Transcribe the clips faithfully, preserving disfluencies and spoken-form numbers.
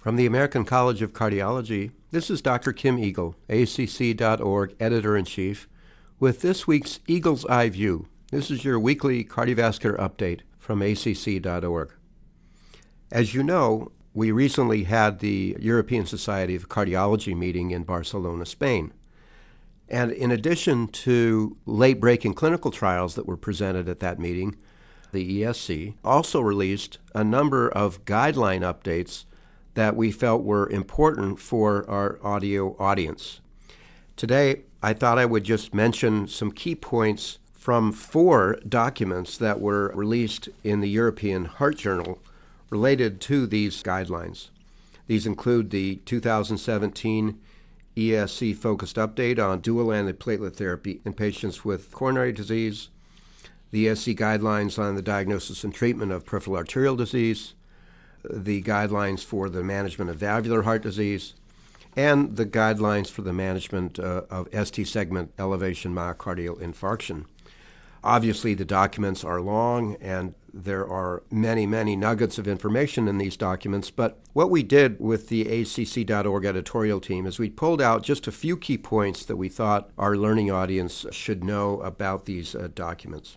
From the American College of Cardiology, this is Doctor Kim Eagle, A C C dot org Editor-in-Chief, with this week's Eagle's Eye View. This is your weekly cardiovascular update from A C C dot org. As you know, we recently had the European Society of Cardiology meeting in Barcelona, Spain. And in addition to late-breaking clinical trials that were presented at that meeting, the E S C also released a number of guideline updates that we felt were important for our audio audience. Today, I thought I would just mention some key points from four documents that were released in the European Heart Journal related to these guidelines. These include the two thousand seventeen E S C-focused update on dual antiplatelet therapy in patients with coronary disease, the E S C guidelines on the diagnosis and treatment of peripheral arterial disease, the guidelines for the management of valvular heart disease, and the guidelines for the management uh, of S T segment elevation myocardial infarction. Obviously, the documents are long, and there are many, many nuggets of information in these documents, but what we did with the A C C dot org editorial team is we pulled out just a few key points that we thought our learning audience should know about these uh, documents.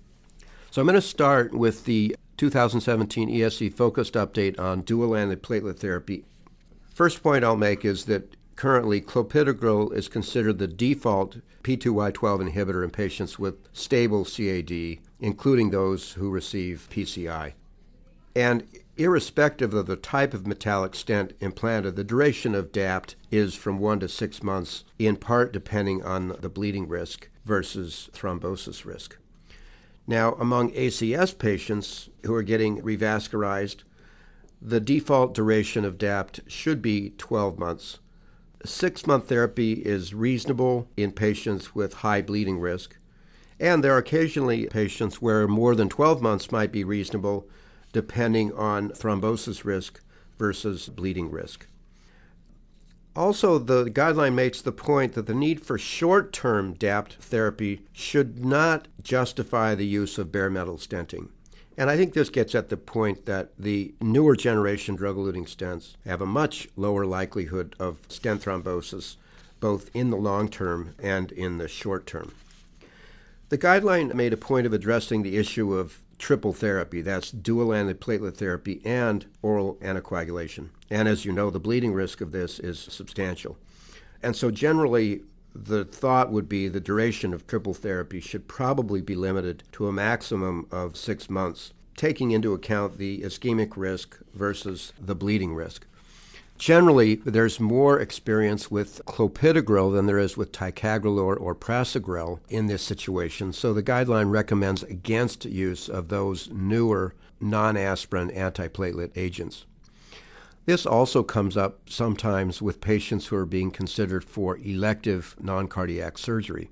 So I'm going to start with the two thousand seventeen E S C-focused update on dual antiplatelet therapy. First point I'll make is that currently clopidogrel is considered the default P two Y twelve inhibitor in patients with stable C A D, including those who receive P C I. And irrespective of the type of metallic stent implanted, the duration of D A P T is from one to six months, in part depending on the bleeding risk versus thrombosis risk. Now, among A C S patients who are getting revascularized, the default duration of D A P T should be twelve months. Six-month therapy is reasonable in patients with high bleeding risk, and there are occasionally patients where more than twelve months might be reasonable, depending on thrombosis risk versus bleeding risk. Also, the guideline makes the point that the need for short-term D A P T therapy should not justify the use of bare metal stenting. And I think this gets at the point that the newer generation drug-eluting stents have a much lower likelihood of stent thrombosis, both in the long term and in the short term. The guideline made a point of addressing the issue of triple therapy, that's dual antiplatelet therapy and oral anticoagulation. And as you know, the bleeding risk of this is substantial. And so generally, the thought would be the duration of triple therapy should probably be limited to a maximum of six months, taking into account the ischemic risk versus the bleeding risk. Generally, there's more experience with clopidogrel than there is with ticagrelor or prasugrel in this situation, so the guideline recommends against use of those newer non-aspirin antiplatelet agents. This also comes up sometimes with patients who are being considered for elective non-cardiac surgery.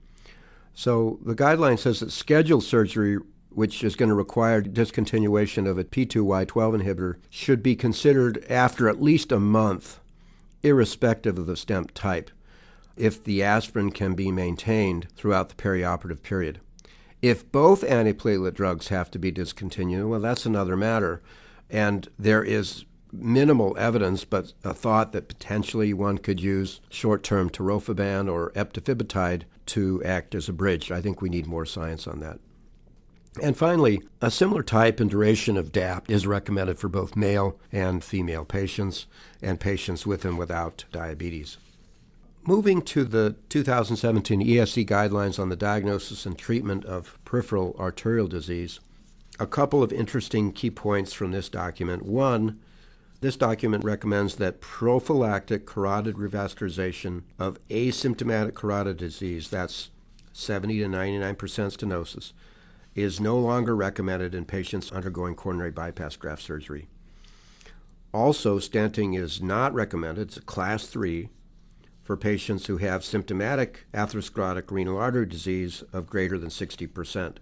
So the guideline says that scheduled surgery, which is going to require discontinuation of a P two Y twelve inhibitor, should be considered after at least a month, irrespective of the stent type, if the aspirin can be maintained throughout the perioperative period. If both antiplatelet drugs have to be discontinued, well, that's another matter, and there is minimal evidence, but a thought that potentially one could use short-term tirofiban or eptifibatide to act as a bridge. I think we need more science on that. And finally, a similar type and duration of D A P T is recommended for both male and female patients and patients with and without diabetes. Moving to the two thousand seventeen E S C guidelines on the diagnosis and treatment of peripheral arterial disease, a couple of interesting key points from this document. One, this document recommends that prophylactic carotid revascularization of asymptomatic carotid disease, that's seventy to ninety-nine percent stenosis, is no longer recommended in patients undergoing coronary bypass graft surgery. Also, stenting is not recommended, it's a class three, for patients who have symptomatic atherosclerotic renal artery disease of greater than sixty percent.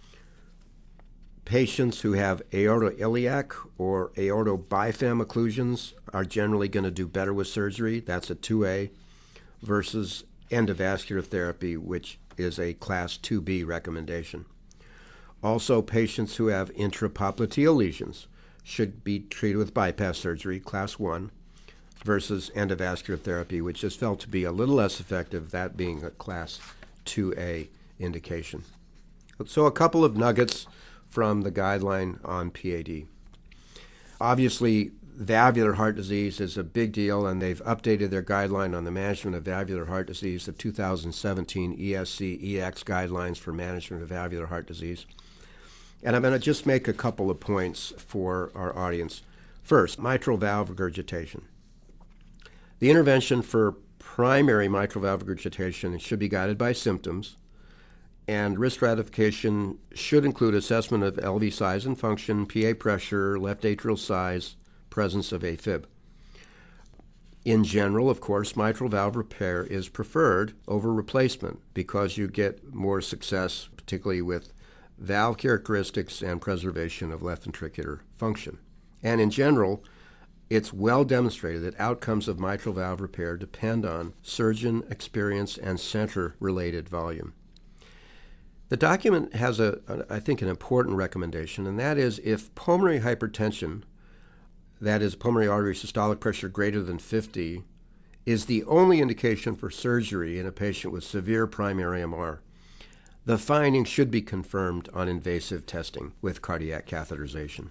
Patients who have aortoiliac or aortobifam occlusions are generally going to do better with surgery. That's a two A, versus endovascular therapy, which is a class two B recommendation. Also, patients who have intrapopliteal lesions should be treated with bypass surgery, class one, versus endovascular therapy, which is felt to be a little less effective, that being a class two A indication. So a couple of nuggets from the guideline on P A D. Obviously, valvular heart disease is a big deal, and they've updated their guideline on the management of valvular heart disease, the two thousand seventeen E S C E X guidelines for management of valvular heart disease. And I'm going to just make a couple of points for our audience. First, mitral valve regurgitation. The intervention for primary mitral valve regurgitation should be guided by symptoms, and risk stratification should include assessment of L V size and function, P A pressure, left atrial size, presence of AFib. In general, of course, mitral valve repair is preferred over replacement because you get more success, particularly with valve characteristics and preservation of left ventricular function. And in general, it's well demonstrated that outcomes of mitral valve repair depend on surgeon experience and center-related volume. The document has, a, I think, an important recommendation, and that is if pulmonary hypertension, that is pulmonary artery systolic pressure greater than fifty, is the only indication for surgery in a patient with severe primary M R, the finding should be confirmed on invasive testing with cardiac catheterization.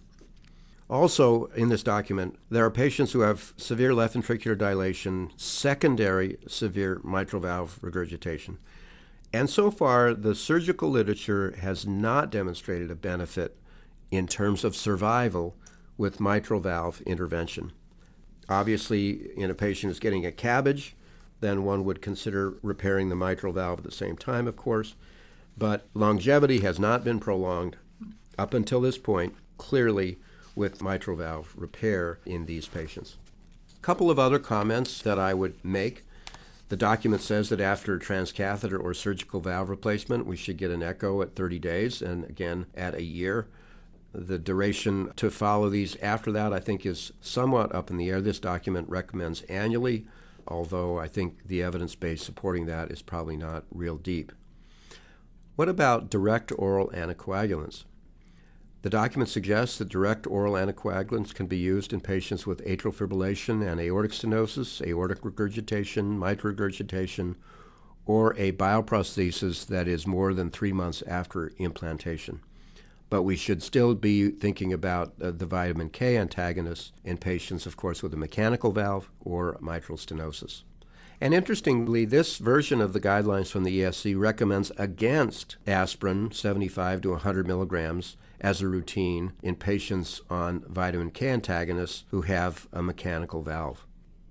Also, in this document, there are patients who have severe left ventricular dilation, secondary severe mitral valve regurgitation. And so far, the surgical literature has not demonstrated a benefit in terms of survival with mitral valve intervention. Obviously, in a patient who's getting a CABG, then one would consider repairing the mitral valve at the same time, of course. But longevity has not been prolonged up until this point, clearly with mitral valve repair in these patients. A couple of other comments that I would make. The document says that after transcatheter or surgical valve replacement, we should get an echo at thirty days and again at a year. The duration to follow these after that, I think, is somewhat up in the air. This document recommends annually, although I think the evidence base supporting that is probably not real deep. What about direct oral anticoagulants? The document suggests that direct oral anticoagulants can be used in patients with atrial fibrillation and aortic stenosis, aortic regurgitation, mitral regurgitation, or a bioprosthesis that is more than three months after implantation. But we should still be thinking about uh, the vitamin K antagonists in patients, of course, with a mechanical valve or mitral stenosis. And interestingly, this version of the guidelines from the E S C recommends against aspirin, seventy-five to one hundred milligrams, as a routine in patients on vitamin K antagonists who have a mechanical valve.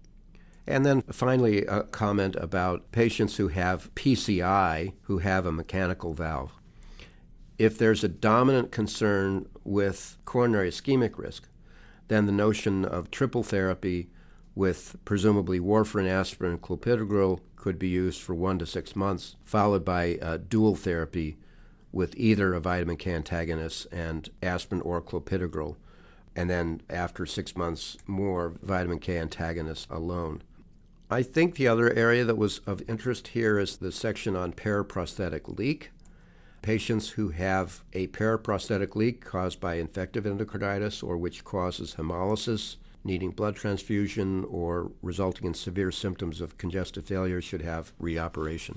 And then finally, a comment about patients who have P C I who have a mechanical valve. If there's a dominant concern with coronary ischemic risk, then the notion of triple therapy with presumably warfarin, aspirin, and clopidogrel could be used for one to six months, followed by uh, dual therapy with either a vitamin K antagonist and aspirin or clopidogrel, and then after six months more vitamin K antagonists alone. I think the other area that was of interest here is the section on paraprosthetic leak. Patients who have a paraprosthetic leak caused by infective endocarditis or which causes hemolysis, needing blood transfusion, or resulting in severe symptoms of congestive failure should have reoperation.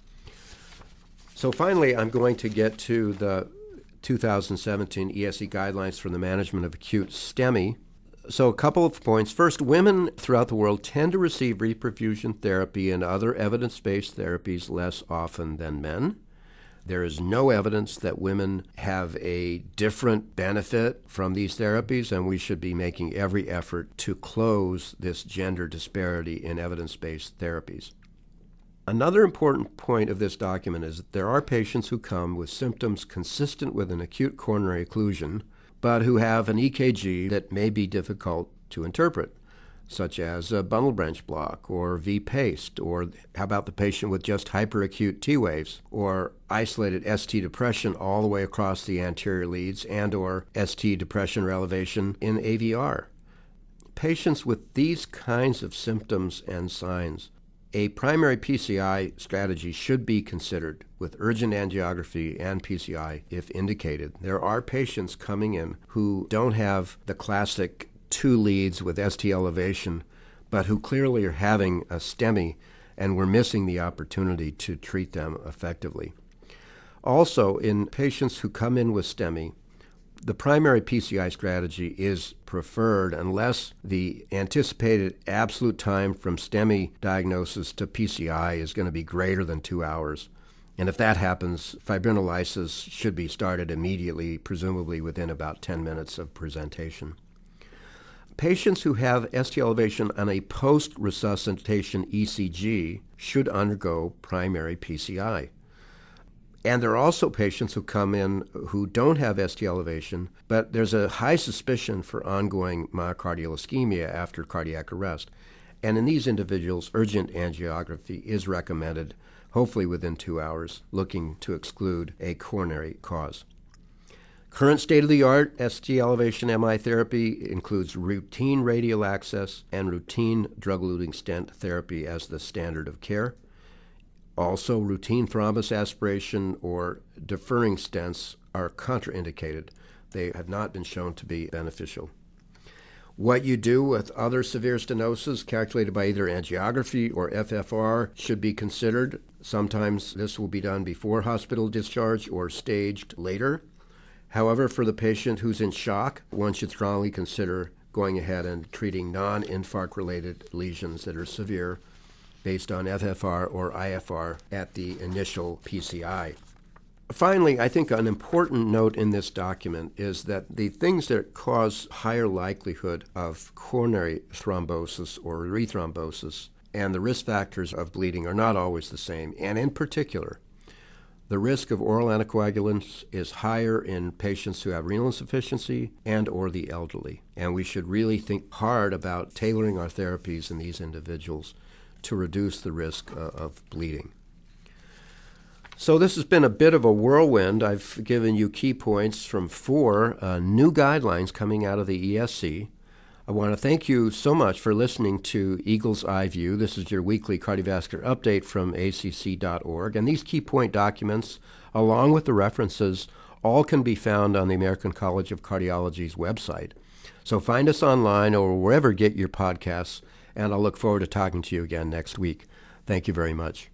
So finally, I'm going to get to the two thousand seventeen E S C guidelines for the management of acute STEMI. So a couple of points. First, women throughout the world tend to receive reperfusion therapy and other evidence-based therapies less often than men. There is no evidence that women have a different benefit from these therapies, and we should be making every effort to close this gender disparity in evidence-based therapies. Another important point of this document is that there are patients who come with symptoms consistent with an acute coronary occlusion, but who have an E K G that may be difficult to interpret, such as a bundle branch block or V-paste, or how about the patient with just hyperacute T waves or isolated S T depression all the way across the anterior leads and or S T depression or elevation in A V R. Patients with these kinds of symptoms and signs, a primary P C I strategy should be considered with urgent angiography and P C I if indicated. There are patients coming in who don't have the classic two leads with S T elevation, but who clearly are having a STEMI, and we're missing the opportunity to treat them effectively. Also, in patients who come in with STEMI, the primary P C I strategy is preferred unless the anticipated absolute time from STEMI diagnosis to P C I is going to be greater than two hours. And if that happens, fibrinolysis should be started immediately, presumably within about ten minutes of presentation. Patients who have S T elevation on a post-resuscitation E C G should undergo primary P C I. And there are also patients who come in who don't have S T elevation, but there's a high suspicion for ongoing myocardial ischemia after cardiac arrest. And in these individuals, urgent angiography is recommended, hopefully within two hours, looking to exclude a coronary cause. Current state-of-the-art S T elevation M I therapy includes routine radial access and routine drug-eluting stent therapy as the standard of care. Also, routine thrombus aspiration or deferring stents are contraindicated. They have not been shown to be beneficial. What you do with other severe stenosis calculated by either angiography or F F R should be considered. Sometimes this will be done before hospital discharge or staged later. However, for the patient who's in shock, one should strongly consider going ahead and treating non-infarct-related lesions that are severe based on F F R or I F R at the initial P C I. Finally, I think an important note in this document is that the things that cause higher likelihood of coronary thrombosis or rethrombosis and the risk factors of bleeding are not always the same. And in particular, the risk of oral anticoagulants is higher in patients who have renal insufficiency and or the elderly. And we should really think hard about tailoring our therapies in these individuals to reduce the risk uh, of bleeding. So this has been a bit of a whirlwind. I've given you key points from four uh, new guidelines coming out of the E S C. I want to thank you so much for listening to Eagle's Eye View. This is your weekly cardiovascular update from A C C dot org. And these key point documents, along with the references, all can be found on the American College of Cardiology's website. So find us online or wherever you get your podcasts, and I'll look forward to talking to you again next week. Thank you very much.